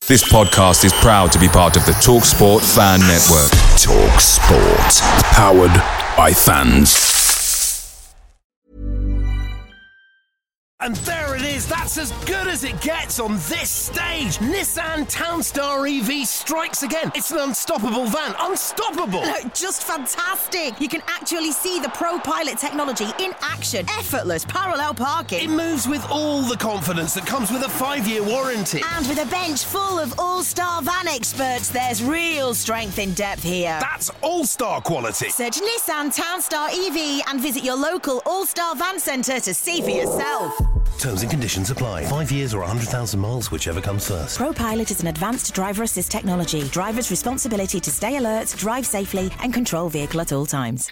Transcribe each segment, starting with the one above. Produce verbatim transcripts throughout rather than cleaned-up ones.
This podcast is proud to be part of the TalkSport Fan Network. TalkSport. Powered by fans. And there it is, that's as good as it gets on this stage. Nissan Townstar E V strikes again. It's an unstoppable van, unstoppable. Look, just fantastic. You can actually see the ProPilot technology in action. Effortless parallel parking. It moves with all the confidence that comes with a five-year warranty. And with a bench full of all-star van experts, there's real strength in depth here. That's all-star quality. Search Nissan Townstar E V and visit your local all-star van centre to see for yourself. Terms and conditions apply. Five years or one hundred thousand miles, whichever comes first. ProPilot is an advanced driver assist technology. Driver's responsibility to stay alert, drive safely, and control vehicle at all times.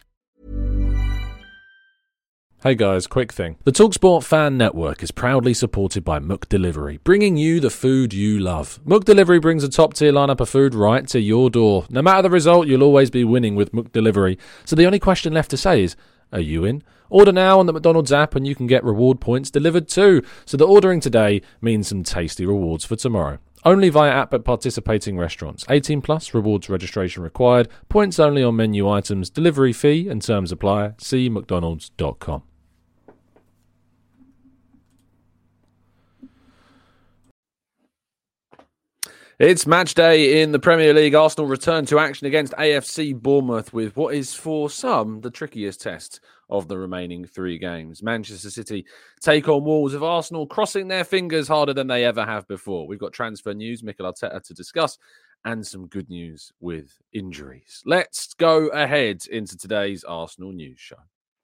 Hey guys, quick thing. The TalkSport Fan Network is proudly supported by McDelivery, bringing you the food you love. McDelivery brings a top-tier lineup of food right to your door. No matter the result, you'll always be winning with McDelivery. So the only question left to say is, are you in? Order now on the McDonald's app and you can get reward points delivered too. So the ordering today means some tasty rewards for tomorrow. Only via app at participating restaurants. eighteen plus, rewards registration required. Points only on menu items. Delivery fee and terms apply. See mcdonalds dot com. It's match day in the Premier League. Arsenal return to action against A F C Bournemouth with what is for some the trickiest test of the remaining three games. Manchester City take on Wolves, with Arsenal crossing their fingers harder than they ever have before. We've got transfer news, Mikel Arteta to discuss, and some good news with injuries. Let's go ahead into today's Arsenal news show.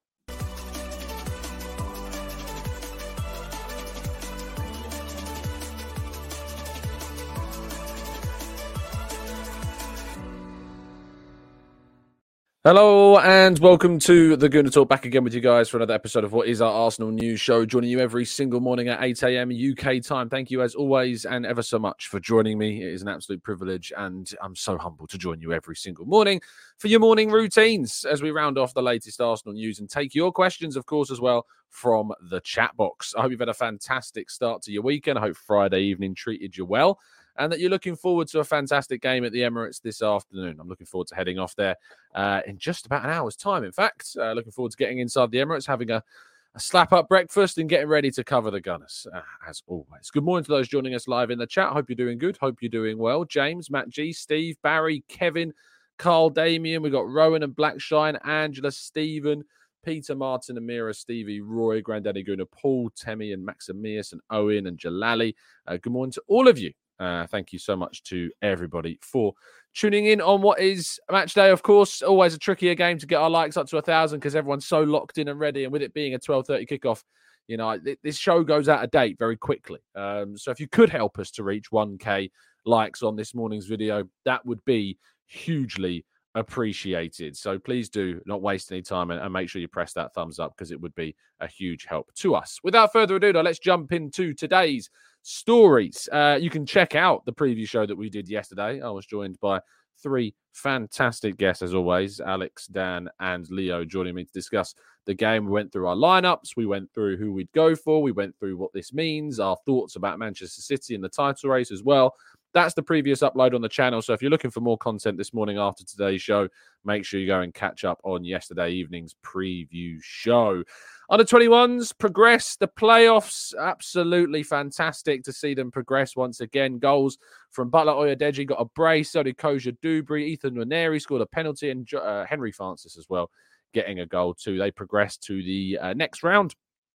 Hello and welcome to the Gooner Talk, back again with you guys for another episode of what is our Arsenal news show, joining you every single morning at eight a.m. U K time. Thank you as always and ever so much for joining me. It is an absolute privilege and I'm so humbled to join you every single morning for your morning routines as we round off the latest Arsenal news and take your questions, of course, as well from the chat box. I hope you've had a fantastic start to your weekend. I hope Friday evening treated you well, and that you're looking forward to a fantastic game at the Emirates this afternoon. I'm looking forward to heading off there uh, in just about an hour's time, in fact. Uh, looking forward to getting inside the Emirates, having a, a slap-up breakfast and getting ready to cover the Gunners, uh, as always. Good morning to those joining us live in the chat. Hope you're doing good. Hope you're doing well. James, Matt G, Steve, Barry, Kevin, Carl, Damien. We've got Rowan and Blackshine, Angela, Stephen, Peter, Martin, Amira, Stevie, Roy, Granddaddy Guna, Paul, Temi, and Maximius, and Owen, and Jalali. Uh, good morning to all of you. Uh, thank you so much to everybody for tuning in on what is a match day. Of course, always a trickier game to get our likes up to a thousand because everyone's so locked in and ready. And with it being a twelve thirty kickoff, you know, th- this show goes out of date very quickly. Um, so if you could help us to reach one K likes on this morning's video, that would be hugely appreciated. So please do not waste any time and, and make sure you press that thumbs up because it would be a huge help to us. Without further ado, though, let's jump into today's stories. Uh, you can check out the preview show that we did yesterday. I was joined by three fantastic guests, as always. Alex, Dan, and Leo joining me to discuss the game. We went through our lineups. We went through who we'd go for. We went through what this means, our thoughts about Manchester City and the title race as well. That's the previous upload on the channel. So if you're looking for more content this morning after today's show, make sure you go and catch up on yesterday evening's preview show. Under twenty-ones progress the playoffs. Absolutely fantastic to see them progress once again. Goals from Butler Oyedeji, got a brace. So did Koja Dubry. Ethan Nwaneri scored a penalty, and uh, Henry Francis as well getting a goal too. They progressed to the uh, next round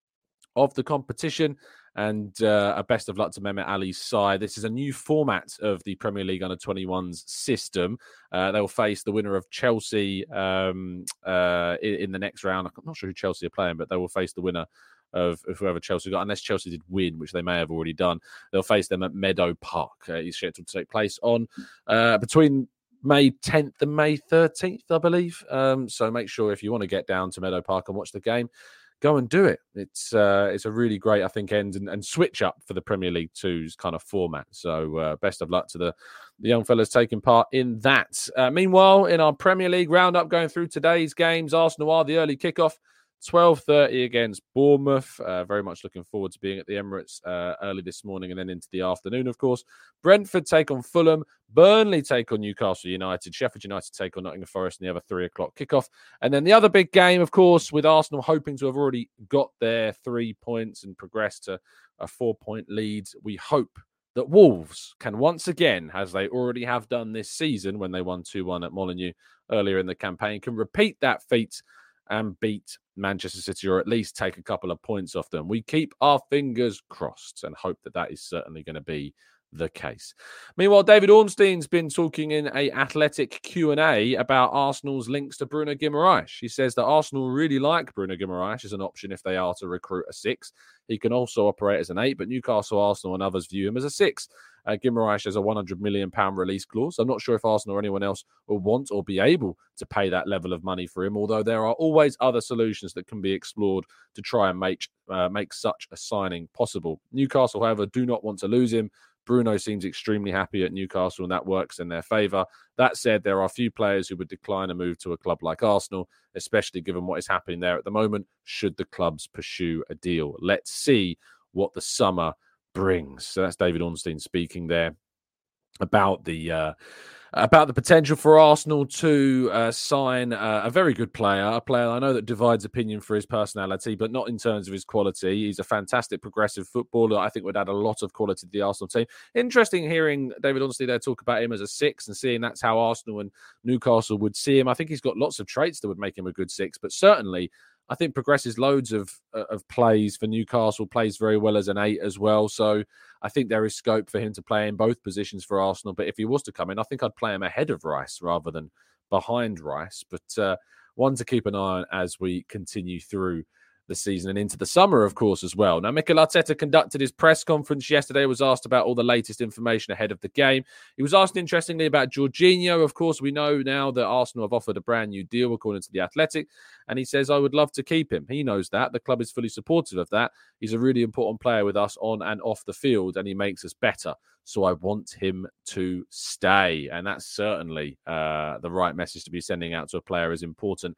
of the competition. And uh, a best of luck to Mehmet Ali's side. This is a new format of the Premier League under twenty-ones system. Uh, they'll face the winner of Chelsea um, uh, in, in the next round. I'm not sure who Chelsea are playing, but they will face the winner of, of whoever Chelsea got, unless Chelsea did win, which they may have already done. They'll face them at Meadow Park. Uh, it's scheduled to take place on uh, between May tenth and May thirteenth, I believe. Um, so make sure if you want to get down to Meadow Park and watch the game, go and do it. It's uh, it's a really great, I think, end and, and switch up for the Premier League two's kind of format. So uh, best of luck to the, the young fellas taking part in that. Uh, meanwhile, in our Premier League roundup, going through today's games, Arsenal are the early kickoff twelve thirty against Bournemouth. Uh, very much looking forward to being at the Emirates uh, early this morning and then into the afternoon, of course. Brentford take on Fulham. Burnley take on Newcastle United. Sheffield United take on Nottingham Forest and the other three o'clock kickoff. And then the other big game, of course, with Arsenal hoping to have already got their three points and progressed to a four-point lead. We hope that Wolves can once again, as they already have done this season when they won two one at Molineux earlier in the campaign, can repeat that feat and beat Manchester City, or at least take a couple of points off them. We keep our fingers crossed and hope that that is certainly going to be the case. Meanwhile, David Ornstein's been talking in a Athletic Q and A about Arsenal's links to Bruno Guimaraes. He says that Arsenal really like Bruno Guimaraes as an option if they are to recruit a six. He can also operate as an eight, but Newcastle, Arsenal and others view him as a six. Uh, Guimaraes has a one hundred million pounds release clause. I'm not sure if Arsenal or anyone else will want or be able to pay that level of money for him, although there are always other solutions that can be explored to try and make, uh, make such a signing possible. Newcastle, however, do not want to lose him. Bruno seems extremely happy at Newcastle, and that works in their favour. That said, there are a few players who would decline a move to a club like Arsenal, especially given what is happening there at the moment, should the clubs pursue a deal. Let's see what the summer brings. So that's David Ornstein speaking there about the uh, about the potential for Arsenal to uh, sign uh, a very good player, a player I know that divides opinion for his personality, but not in terms of his quality. He's a fantastic progressive footballer. I think would add a lot of quality to the Arsenal team. Interesting hearing David Ornstein there talk about him as a six and seeing that's how Arsenal and Newcastle would see him. I think he's got lots of traits that would make him a good six, but certainly I think progresses loads of uh, of plays for Newcastle, plays very well as an eight as well. So I think there is scope for him to play in both positions for Arsenal. But if he was to come in, I think I'd play him ahead of Rice rather than behind Rice. But uh, one to keep an eye on as we continue through the season and into the summer, of course, as well. Now, Mikel Arteta conducted his press conference yesterday, was asked about all the latest information ahead of the game. He was asked, interestingly, about Jorginho. Of course, we know now that Arsenal have offered a brand new deal, according to The Athletic, and he says, I would love to keep him. He knows that. The club is fully supportive of that. He's a really important player with us on and off the field, and he makes us better. So I want him to stay. And that's certainly uh, the right message to be sending out to a player as important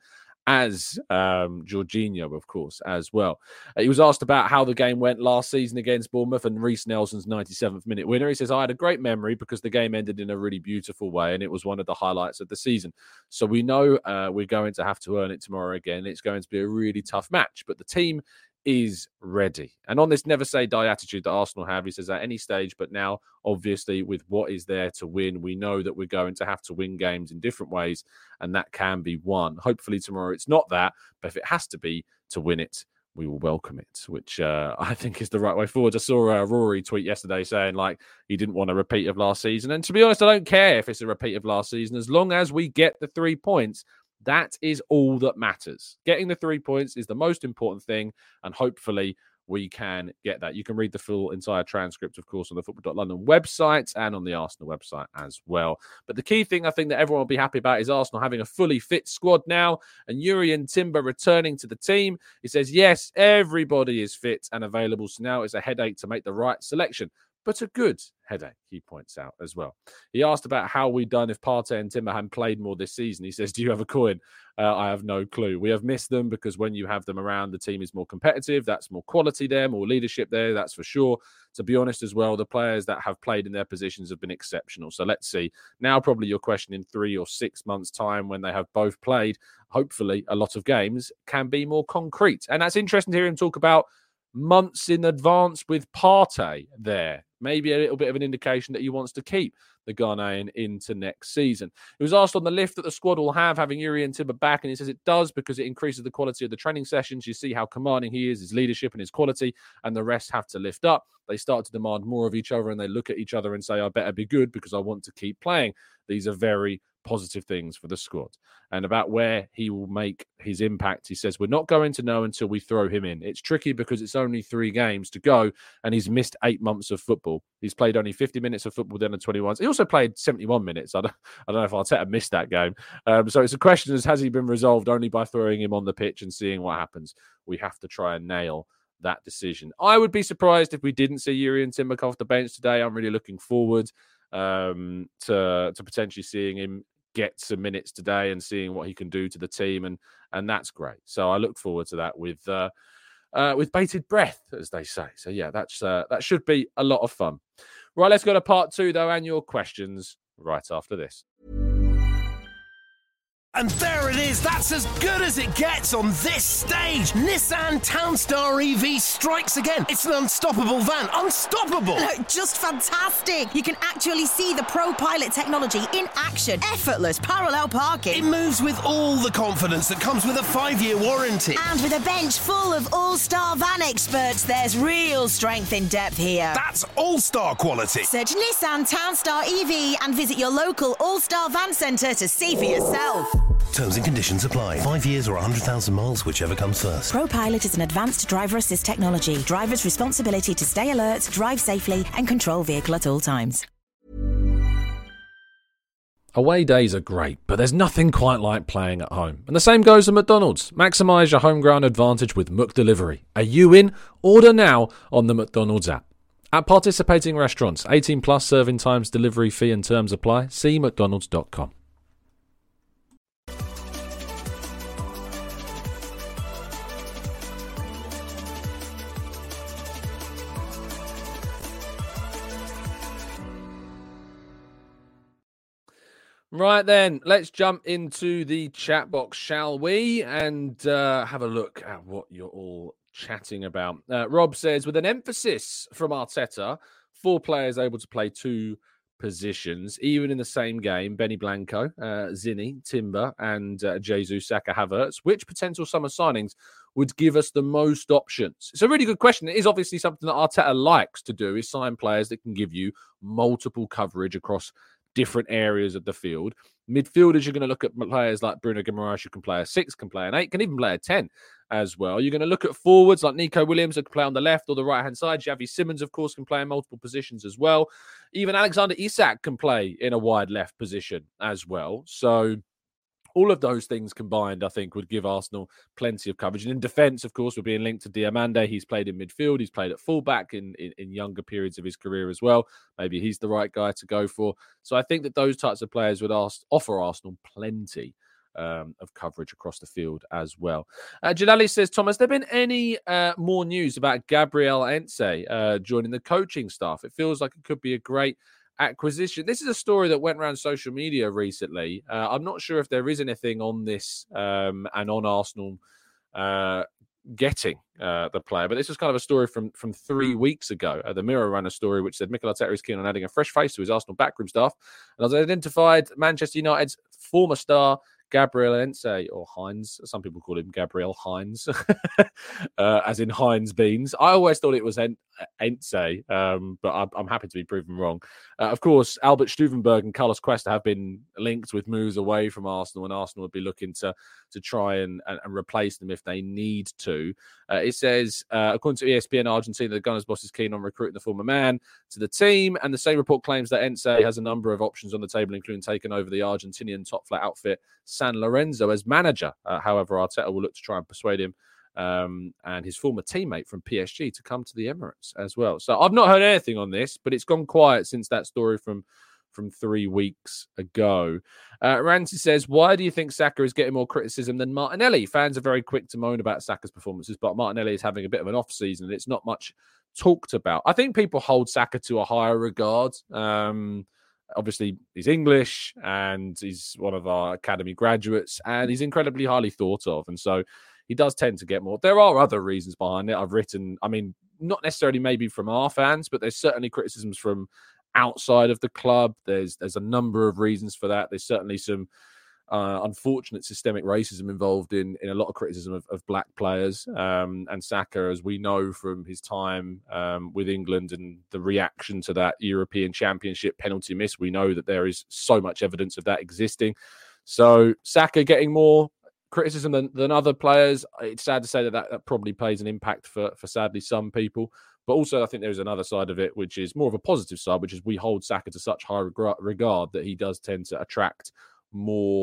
as um, Jorginho, of course, as well. Uh, he was asked about how the game went last season against Bournemouth and Reece Nelson's ninety-seventh minute winner. He says, I had a great memory because the game ended in a really beautiful way and it was one of the highlights of the season. So we know uh, we're going to have to earn it tomorrow again. It's going to be a really tough match, but the team is ready. And on this never say die attitude that Arsenal have, he says at any stage, but now obviously with what is there to win, we know that we're going to have to win games in different ways, and that can be won. Hopefully tomorrow it's not that, but if it has to be to win it, we will welcome it, which uh, I think is the right way forward. I saw uh, Rory tweet yesterday saying like he didn't want a repeat of last season. And to be honest, I don't care if it's a repeat of last season. As long as we get the three points, that is all that matters. Getting the three points is the most important thing, and hopefully we can get that. You can read the full entire transcript, of course, on the football dot london website and on the Arsenal website as well. But the key thing I think that everyone will be happy about is Arsenal having a fully fit squad now and Jurrien Timber returning to the team. He says, yes, everybody is fit and available, so now it's a headache to make the right selection. But a good headache, he points out as well. He asked about how we'd done if Partey and Timber hadn't played more this season. He says, do you have a coin? Uh, I have no clue. We have missed them because when you have them around, the team is more competitive. That's more quality there, more leadership there, that's for sure. To be honest as well, the players that have played in their positions have been exceptional. So let's see. Now probably your question in three or six months' time when they have both played, hopefully a lot of games, can be more concrete. And that's interesting to hear him talk about months in advance with Partey there. Maybe a little bit of an indication that he wants to keep the Ghanaian into next season. He was asked on the lift that the squad will have having Jurrien Timber back, and he says it does because it increases the quality of the training sessions. You see how commanding he is, his leadership and his quality, and the rest have to lift up. They start to demand more of each other, and they look at each other and say, I better be good because I want to keep playing. These are very positive things for the squad. And about where he will make his impact, he says, we're not going to know until we throw him in. It's tricky because it's only three games to go and he's missed eight months of football. He's played only fifty minutes of football then the twenty-ones. He also played seventy-one minutes. I don't, I don't know if Arteta missed that game. Um, so it's a question as has he been resolved only by throwing him on the pitch and seeing what happens. We have to try and nail that decision. I would be surprised if we didn't see Jurrien Timber off the bench today. I'm really looking forward um, to, to potentially seeing him get some minutes today and seeing what he can do to the team, and and that's great. So I look forward to that with uh, uh, with bated breath, as they say. So yeah, that's uh, that should be a lot of fun. Right, let's go to part two though, and your questions right after this. And there it is, that's as good as it gets on this stage. Nissan Townstar E V strikes again. It's an unstoppable van, unstoppable. Look, just fantastic. You can actually see the ProPilot technology in action. Effortless parallel parking. It moves with all the confidence that comes with a five-year warranty. And with a bench full of all-star van experts, there's real strength in depth here. That's all-star quality. Search Nissan Townstar E V and visit your local all-star van centre to see for yourself. Terms and conditions apply. Five years or one hundred thousand miles, whichever comes first. ProPilot is an advanced driver assist technology. Driver's responsibility to stay alert, drive safely, and control vehicle at all times. Away days are great, but there's nothing quite like playing at home. And the same goes for McDonald's. Maximise your home ground advantage with McDelivery. Are you in? Order now on the McDonald's app. At participating restaurants, eighteen plus serving times, delivery fee and terms apply. See mcdonalds dot com. Right then, let's jump into the chat box, shall we? And uh, have a look at what you're all chatting about. Uh, Rob says, with an emphasis from Arteta, four players able to play two positions, even in the same game, Benny Blanco, uh, Zinni, Timber, and uh, Jesus, Saka, Havertz, which potential summer signings would give us the most options? It's a really good question. It is obviously something that Arteta likes to do, is sign players that can give you multiple coverage across different areas of the field. Midfielders, you're going to look at players like Bruno Guimaraes, who can play a six, can play an eight, can even play a ten as well. You're going to look at forwards like Nico Williams, who can play on the left or the right-hand side. Xavi Simons, of course, can play in multiple positions as well. Even Alexander Isak can play in a wide left position as well. So all of those things combined, I think, would give Arsenal plenty of coverage. And in defence, of course, we're being linked to Diamande. He's played in midfield. He's played at fullback in, in, in younger periods of his career as well. Maybe he's the right guy to go for. So I think that those types of players would ask, offer Arsenal plenty um, of coverage across the field as well. Uh, Jalali says, Tom, has there been any uh, more news about Gabriel Heinze uh, joining the coaching staff? It feels like it could be a great acquisition. This is a story that went around social media recently. Uh, I'm not sure if there is anything on this um, and on Arsenal uh, getting uh, the player, but this was kind of a story from, from three weeks ago. Uh, the Mirror ran a story which said Mikel Arteta is keen on adding a fresh face to his Arsenal backroom staff, and has identified Manchester United's former star Gabriel Heinze, or Heinz. Some people call him Gabriel Heinz, uh, as in Heinz beans. I always thought it was Heinze, um, but I'm, I'm happy to be proven wrong. Uh, of course, Albert Stuvenberg and Carlos Cuesta have been linked with moves away from Arsenal, and Arsenal would be looking to to try and, and, and replace them if they need to. Uh, it says, uh, according to E S P N Argentina, the Gunners boss is keen on recruiting the former man to the team, and the same report claims that Heinze has a number of options on the table, including taking over the Argentinian top flight outfit San Lorenzo as manager. Uh, however, Arteta will look to try and persuade him um, and his former teammate from P S G to come to the Emirates as well. So I've not heard anything on this, but it's gone quiet since that story from, from three weeks ago. Uh, Rancy says, why do you think Saka is getting more criticism than Martinelli? Fans are very quick to moan about Saka's performances, but Martinelli is having a bit of an off season and it's not much talked about. I think people hold Saka to a higher regard. Um, Obviously, he's English and he's one of our academy graduates and he's incredibly highly thought of. And so he does tend to get more. There are other reasons behind it. I've written, I mean, not necessarily maybe from our fans, but there's certainly criticisms from outside of the club. There's there's a number of reasons for that. There's certainly some uh, unfortunate systemic racism involved in, in a lot of criticism of, of black players. Um, and Saka, as we know from his time um, with England and the reaction to that European Championship penalty miss, we know that there is so much evidence of that existing. So Saka getting more criticism than, than other players, it's sad to say that, that that probably plays an impact for, for sadly some people. But also I think there's another side of it, which is more of a positive side, which is we hold Saka to such high regard that he does tend to attract more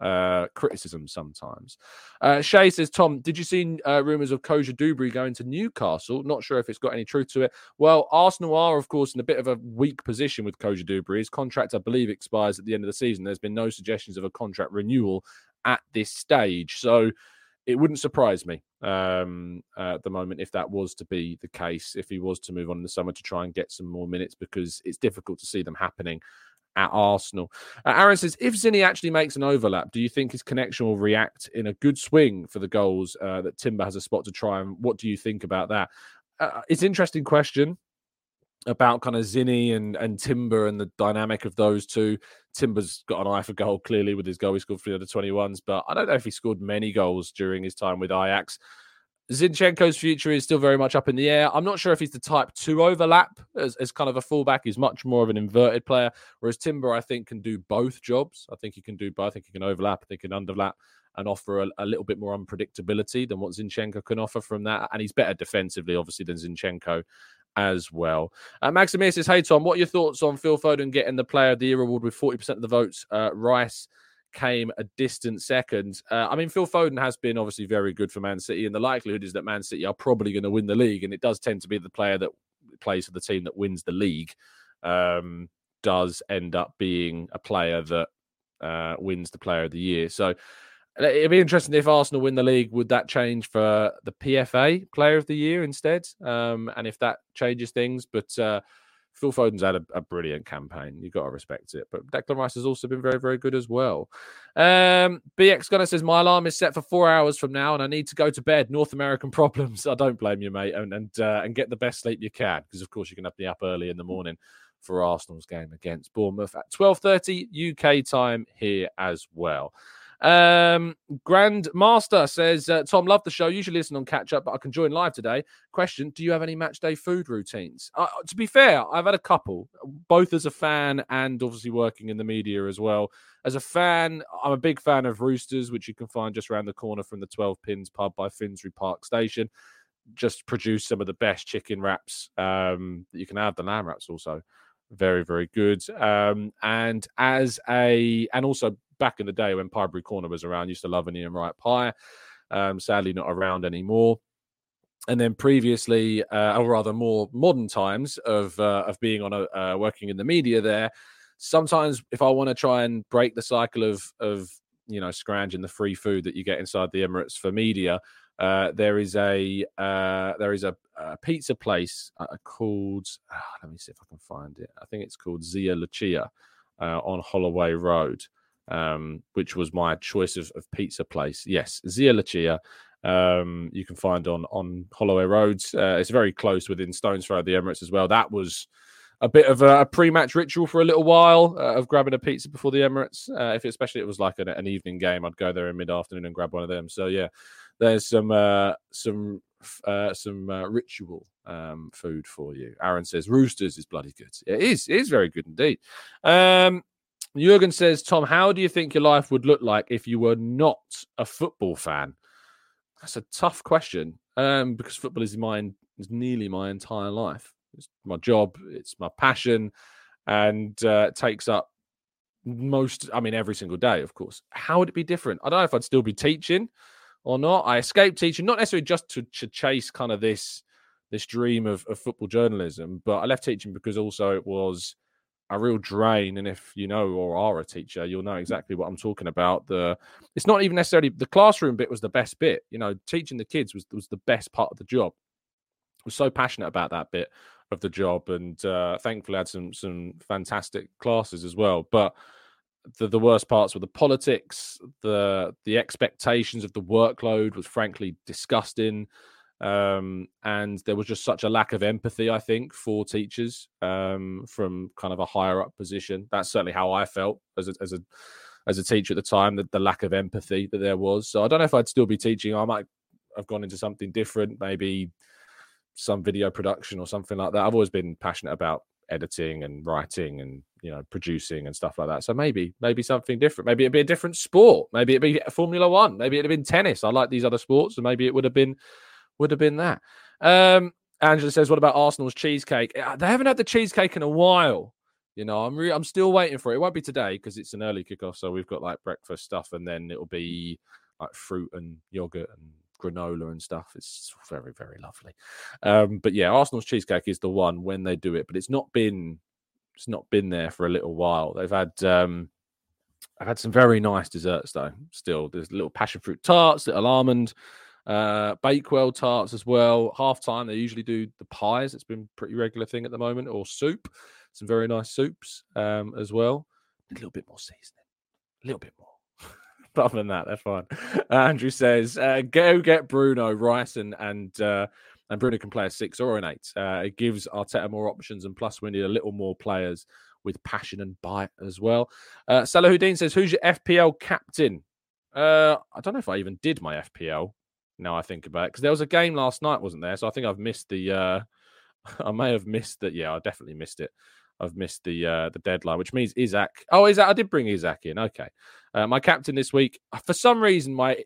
uh, criticism sometimes. Uh, Shay says, Tom, did you see uh, rumours of Koja Dubry going to Newcastle? Not sure if it's got any truth to it. Well, Arsenal are, of course, in a bit of a weak position with Koja Dubry. His contract, I believe, expires at the end of the season. There's been no suggestions of a contract renewal at this stage. So it wouldn't surprise me um, uh, at the moment if that was to be the case, if he was to move on in the summer to try and get some more minutes, because it's difficult to see them happening at Arsenal. Uh, Aaron says, if Zinni actually makes an overlap, do you think his connection will react in a good swing for the goals uh, that Timber has a spot to try? And what do you think about that? Uh, it's an interesting question about kind of Zinni and, and Timber and the dynamic of those two. Timber's got an eye for goal, clearly, with his goal. He scored for the under twenty-ones, but I don't know if he scored many goals during his time with Ajax. Zinchenko's future is still very much up in the air. I'm not sure if he's the type to overlap as, as kind of a fullback. He's much more of an inverted player, whereas Timber, I think, can do both jobs. I think he can do both. I think he can overlap. I think he can underlap and offer a, a little bit more unpredictability than what Zinchenko can offer from that. And he's better defensively, obviously, than Zinchenko as well. Uh, Maximir says, hey, Tom, what are your thoughts on Phil Foden getting the Player of the Year award with forty percent of the votes? Uh, Rice came a distant second. Uh, I mean, Phil Foden has been obviously very good for Man City, and the likelihood is that Man City are probably going to win the league, and it does tend to be the player that plays for the team that wins the league um, does end up being a player that uh, wins the Player of the Year. So it'd be interesting if Arsenal win the league. Would that change for the P F A Player of the Year instead? Um, and if that changes things, but uh, Phil Foden's had a, a brilliant campaign. You've got to respect it. But Declan Rice has also been very, very good as well. Um, B X Gunner says, my alarm is set for four hours from now and I need to go to bed. North American problems. I don't blame you, mate. And and, uh, and get the best sleep you can, because, of course, you can have to be up early in the morning for Arsenal's game against Bournemouth at twelve thirty U K time here as well. Um, Grandmaster says, uh, Tom, love the show. Usually listen on catch up, but I can join live today. Question, do you have any match day food routines? Uh, to be fair, I've had a couple, both as a fan and obviously working in the media as well. As a fan, I'm a big fan of Roosters, which you can find just around the corner from the twelve Pins pub by Finsbury Park Station. Just produce some of the best chicken wraps um, that you can have. The lamb wraps also very, very good. Um, and as a, and also back in the day when Piebury Corner was around, used to love an Ian Wright pie. Um, sadly, not around anymore. And then previously, uh, or rather more modern times of uh, of being on a uh, working in the media there. Sometimes, if I want to try and break the cycle of of you know scrounging the free food that you get inside the Emirates for media, uh, there is a uh, there is a, a pizza place uh, called. Uh, let me see if I can find it. I think it's called Zia Lucia uh, on Holloway Road. Um, which was my choice of, of pizza place. Yes, Zia Lucia. Um, you can find on on Holloway Road. Uh, it's very close, within stone's throw of the Emirates as well. That was a bit of a, a pre-match ritual for a little while uh, of grabbing a pizza before the Emirates. Uh, if it, especially it was like an, an evening game, I'd go there in mid-afternoon and grab one of them. So yeah, there's some uh, some uh, some uh, ritual um, food for you. Aaron says Roosters is bloody good. It is. It is very good indeed. Um, Jürgen says, Tom, how do you think your life would look like if you were not a football fan? That's a tough question um, because football is mine, is nearly my entire life. It's my job, it's my passion, and uh, it takes up most, I mean, every single day, of course. How would it be different? I don't know if I'd still be teaching or not. I escaped teaching, not necessarily just to, to chase kind of this, this dream of, of football journalism, but I left teaching because also it was a real drain. And if you know or are a teacher, you'll know exactly what I'm talking about. The it's not even necessarily the classroom bit was the best bit. You know, teaching the kids was was the best part of the job. I was so passionate about that bit of the job, and uh, thankfully I had some some fantastic classes as well. But the the worst parts were the politics, the the expectations of the workload was frankly disgusting. Um, and there was just such a lack of empathy, I think, for teachers um, from kind of a higher up position. That's certainly how I felt as a, as a as a teacher at the time, that the lack of empathy that there was. So I don't know if I'd still be teaching. I might have gone into something different, maybe some video production or something like that. I've always been passionate about editing and writing and, you know, producing and stuff like that. So maybe, maybe something different. Maybe it'd be a different sport. Maybe it'd be Formula One. Maybe it'd have been tennis. I like these other sports, and maybe it would have been would have been that. Um, Angela says, what about Arsenal's cheesecake? They haven't had the cheesecake in a while. You know, I'm re- I'm still waiting for it. It won't be today because it's an early kickoff, so we've got like breakfast stuff, and then it'll be like fruit and yogurt and granola and stuff. It's very, very lovely. Um, but yeah, Arsenal's cheesecake is the one when they do it, but it's not been it's not been there for a little while. They've had um, I've had some very nice desserts though. Still, there's little passion fruit tarts, little almond. Uh, Bakewell tarts as well. Half time they usually do the pies. It's been a pretty regular thing at the moment, or soup. Some very nice soups um, as well. A little bit more seasoning, a little bit more. But other than that, that's fine. Uh, Andrew says, uh, "Go get Bruno, Rice, and and uh, and Bruno can play a six or an eight. Uh, it gives Arteta more options, and plus we need a little more players with passion and bite as well." Uh, Salahuddin says, "Who's your F P L captain?" Uh, I don't know if I even did my F P L. Now I think about it, because there was a game last night, wasn't there? So I think I've missed the. Uh, I may have missed that. Yeah, I definitely missed it. I've missed the uh, the deadline, which means Isaac. Oh, Isaac! I did bring Isaac in. Okay, uh, my captain this week. For some reason, my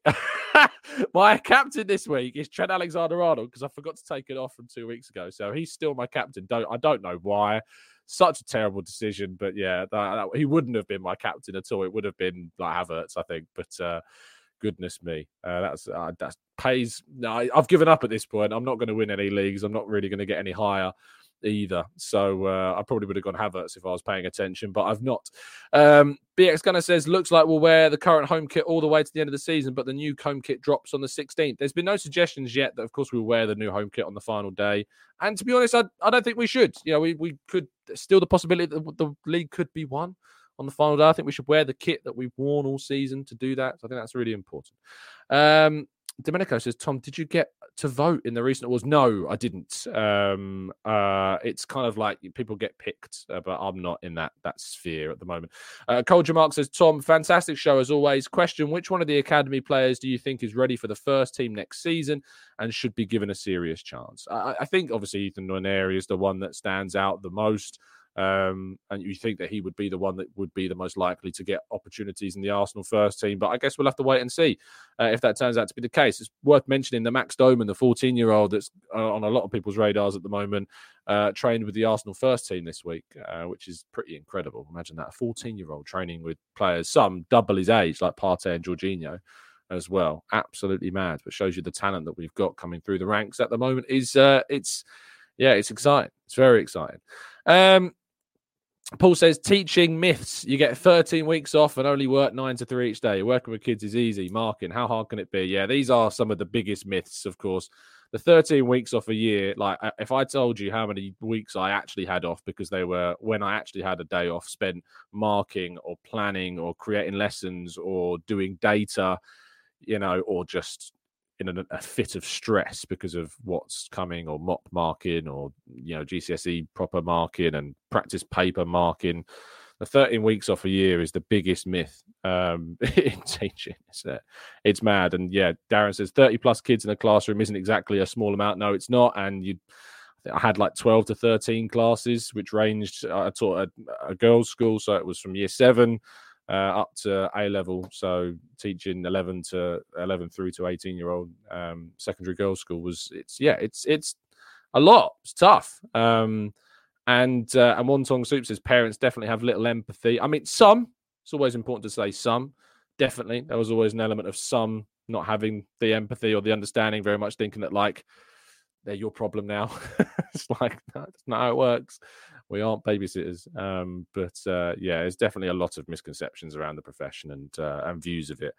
my captain this week is Trent Alexander-Arnold, because I forgot to take it off from two weeks ago. So he's still my captain. Don't I don't know why. Such a terrible decision, but yeah, that, that, he wouldn't have been my captain at all. It would have been like Havertz, I think. But uh, goodness me, uh, that's uh, that pays. No, I, I've given up at this point. I'm not going to win any leagues. I'm not really going to get any higher either. So uh, I probably would have gone Havertz if I was paying attention, but I've not. Um, B X Gunner says, looks like we'll wear the current home kit all the way to the end of the season, but the new home kit drops on the sixteenth. There's been no suggestions yet that, of course, we'll wear the new home kit on the final day. And to be honest, I, I don't think we should. You know, we, we could still the possibility that the league could be won on the final day. I think we should wear the kit that we've worn all season to do that. So I think that's really important. Um, Domenico says, Tom, did you get to vote in the recent awards? No, I didn't. Um, uh, it's kind of like people get picked, uh, but I'm not in that that sphere at the moment. Uh, Cole Jamark says, Tom, fantastic show as always. Question, which one of the academy players do you think is ready for the first team next season and should be given a serious chance? I, I think, obviously, Ethan Nwaneri is the one that stands out the most. Um, and you think that he would be the one that would be the most likely to get opportunities in the Arsenal first team. But I guess we'll have to wait and see uh, if that turns out to be the case. It's worth mentioning that Max Doman, the fourteen-year-old that's uh, on a lot of people's radars at the moment, uh, trained with the Arsenal first team this week, uh, which is pretty incredible. Imagine that, a fourteen-year-old training with players, some double his age, like Partey and Jorginho as well. Absolutely mad, but shows you the talent that we've got coming through the ranks at the moment. Is uh, it's, yeah, it's exciting. It's very exciting. Um, Paul says, teaching myths. You get thirteen weeks off and only work nine to three each day. Working with kids is easy. Marking, how hard can it be? Yeah, these are some of the biggest myths, of course. The thirteen weeks off a year, like if I told you how many weeks I actually had off because they were when I actually had a day off spent marking or planning or creating lessons or doing data, you know, or just in a, a fit of stress because of what's coming, or mock marking, or, you know, G C S E proper marking and practice paper marking. The thirteen weeks off a year is the biggest myth um, in teaching. It's, uh, it's mad. And yeah, Darren says thirty plus kids in a classroom isn't exactly a small amount. No, it's not. And you, I, think I had like twelve to thirteen classes, which ranged. I taught a, a girls' school, so it was from year seven Uh, up to A level, so teaching eleven to eleven through to eighteen year old um, secondary girls school was it's yeah it's it's a lot. It's tough. Um, and uh, and Wonton Soup says parents definitely have little empathy. I mean, some. It's always important to say some. Definitely, there was always an element of some not having the empathy or the understanding, very much thinking that like they're your problem now. It's like that's not how it works. We aren't babysitters, um, but uh, yeah, there's definitely a lot of misconceptions around the profession and uh, and views of it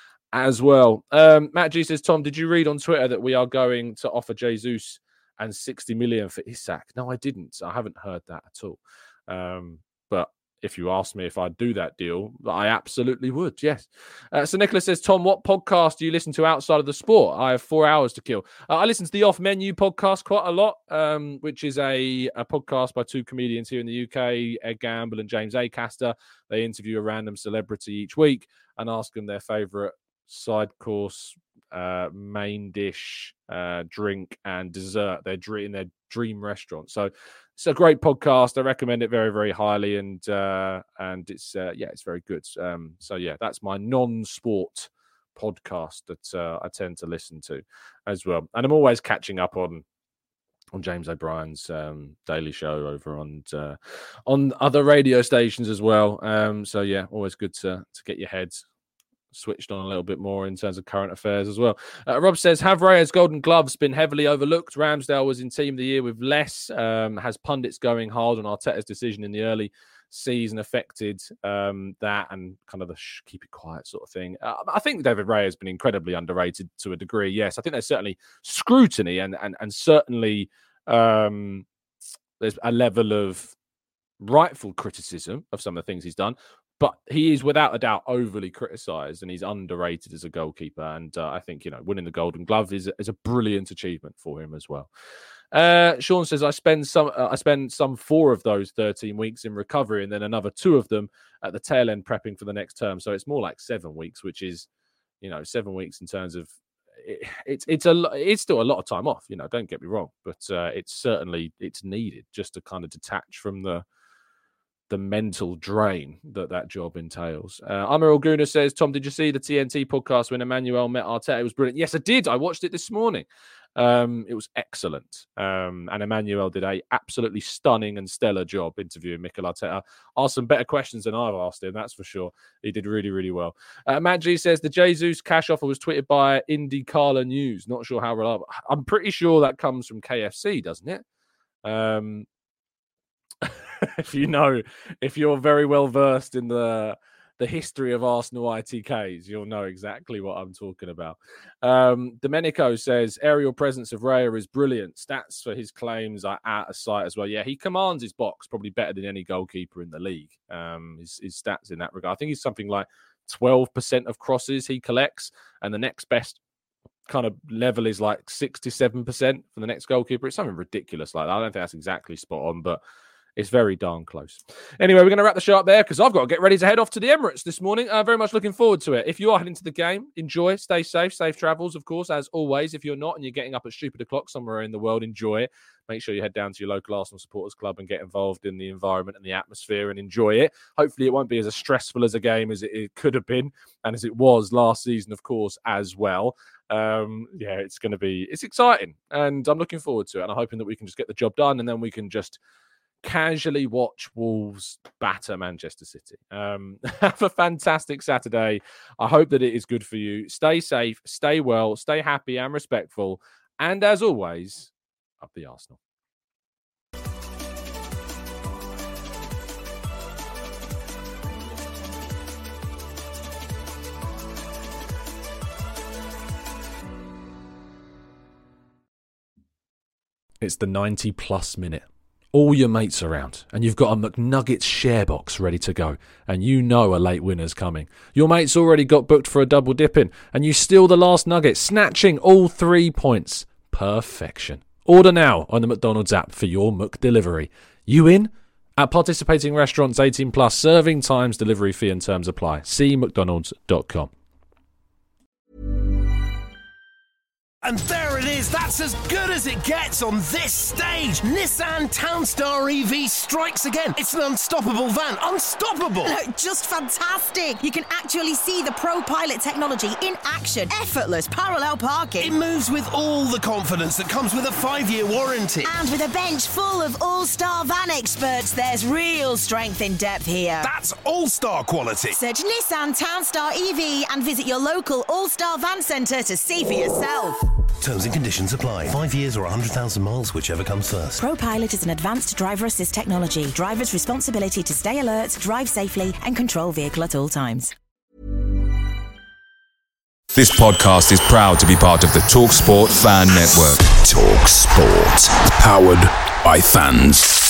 as well. Um, Matt G says, Tom, did you read on Twitter that we are going to offer Jesus and sixty million for Isak? No, I didn't. I haven't heard that at all. Um, but if you asked me if I'd do that deal, I absolutely would, yes. Uh, so Nicholas says, Tom, what podcast do you listen to outside of the sport? I have four hours to kill. Uh, I listen to the Off Menu podcast quite a lot, um, which is a, a podcast by two comedians here in the U K, Ed Gamble and James Acaster. They interview a random celebrity each week and ask them their favourite side course, uh, main dish, uh, drink and dessert. They're in their dream restaurant. So it's a great podcast. I recommend it very, very highly, and uh, and it's uh, yeah, it's very good. Um, so yeah, that's my non-sport podcast that uh, I tend to listen to as well. And I'm always catching up on on James O'Brien's um, Daily Show over on uh, on other radio stations as well. Um, so yeah, always good to to get your head switched on a little bit more in terms of current affairs as well. Uh, Rob says, have Raya's Golden Gloves been heavily overlooked? Ramsdale was in Team of the Year with less. Um, has pundits going hard on Arteta's decision in the early season affected um, that and kind of the sh- keep it quiet sort of thing? Uh, I think David Raya has been incredibly underrated to a degree. Yes, I think there's certainly scrutiny and and, and certainly um, there's a level of rightful criticism of some of the things he's done. But he is, without a doubt, overly criticised, and he's underrated as a goalkeeper. And uh, I think, you know, winning the Golden Glove is, is a brilliant achievement for him as well. Uh, Sean says, I spend some uh, I spend some four of those thirteen weeks in recovery, and then another two of them at the tail end prepping for the next term. So it's more like seven weeks, which is, you know, seven weeks in terms of it, it's it's a it's still a lot of time off. You know, don't get me wrong, but uh, it's certainly it's needed just to kind of detach from the. the mental drain that that job entails. Uh, Amiral Guna says, Tom, did you see the T N T podcast when Emmanuel met Arteta? It was brilliant. Yes, I did. I watched it this morning. Um, it was excellent. Um, and Emmanuel did a absolutely stunning and stellar job interviewing Mikel Arteta. Asked some better questions than I've asked him, that's for sure. He did really, really well. Uh, Matt G says, the Jesus cash offer was tweeted by IndyCarla News. Not sure how reliable. I'm pretty sure that comes from K F C, doesn't it? Um, if you know, if you're very well versed in the the history of Arsenal I T Ks, you'll know exactly what I'm talking about. Um, Domenico says, aerial presence of Raya is brilliant. Stats for his claims are out of sight as well. Yeah, he commands his box probably better than any goalkeeper in the league. Um, his, his stats in that regard. I think he's something like twelve percent of crosses he collects, and the next best kind of level is like sixty-seven percent for the next goalkeeper. It's something ridiculous like that. I don't think that's exactly spot on, but it's very darn close. Anyway, we're going to wrap the show up there because I've got to get ready to head off to the Emirates this morning. I'm uh, very much looking forward to it. If you are heading to the game, enjoy, stay safe, safe travels, of course, as always. If you're not and you're getting up at stupid o'clock somewhere in the world, enjoy it. Make sure you head down to your local Arsenal Supporters Club and get involved in the environment and the atmosphere and enjoy it. Hopefully it won't be as stressful as a game as it, it could have been and as it was last season, of course, as well. Um, yeah, it's going to be, it's exciting and I'm looking forward to it. And I'm hoping that we can just get the job done and then we can just casually watch Wolves batter Manchester City. Um, have a fantastic Saturday. I hope that it is good for you. Stay safe, stay well, stay happy and respectful. And as always, up the Arsenal. It's the ninety plus minute. All your mates around, and you've got a McNuggets share box ready to go, and you know a late winner's coming. Your mate's already got booked for a double dipping, and you steal the last nugget, snatching all three points. Perfection. Order now on the McDonald's app for your McDelivery. You in? At participating restaurants, eighteen plus, serving times, delivery fee and terms apply. See mcdonalds dot com. And there it is, that's as good as it gets on this stage. Nissan Townstar E V strikes again. It's an unstoppable van, unstoppable. No, just fantastic. You can actually see the Pro Pilot technology in action. Effortless parallel parking. It moves with all the confidence that comes with a five-year warranty. And with a bench full of all-star van experts, there's real strength in depth here. That's all-star quality. Search Nissan Townstar E V and visit your local all-star van centre to see for yourself. Terms and conditions apply. Five years or one hundred thousand miles, whichever comes first. ProPilot is an advanced driver assist technology. Driver's responsibility to stay alert, drive safely, and control vehicle at all times. This podcast is proud to be part of the TalkSport Fan Network. TalkSport. Powered by fans.